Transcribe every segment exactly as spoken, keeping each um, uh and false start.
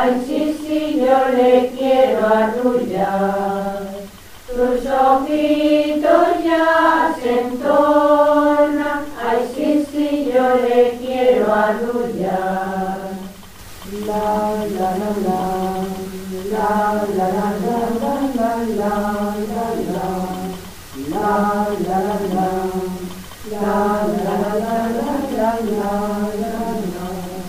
Ay, sí, sí, yo le quiero arrullar. Sus ojitos ya se entornan. Ay, sí, sí, yo le quiero arrullar. La, la, la, la. La, la, la, la, la, la, la, la, la. La, la, la, la. La, la, la, la, la, la, la, la.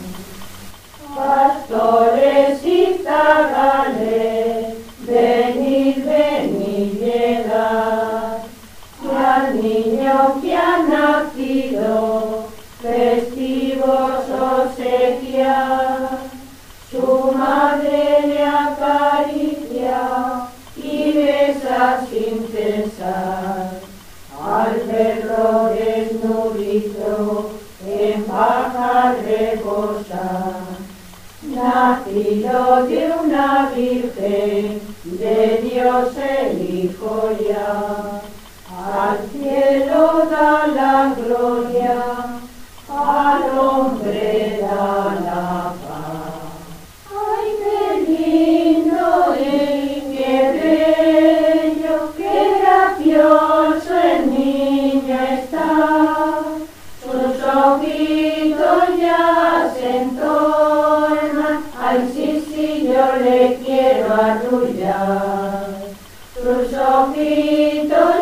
Pastores y zagales, venid, venid, llegad, y al niño que ha nacido, festivos obsequiad. Su madre le acaricia y besa sin cesar al perro desnudito en paja reposa. Nacido de una virgen, de Dios el Hijo ya, al cielo da la gloria, al hombre da la paz. ¡Ay, qué lindo y qué bello, qué gracioso el niño está! Sus ojitos ya se entornan. Ay, sí, sí, yo le quiero arrullar. Sus ojitos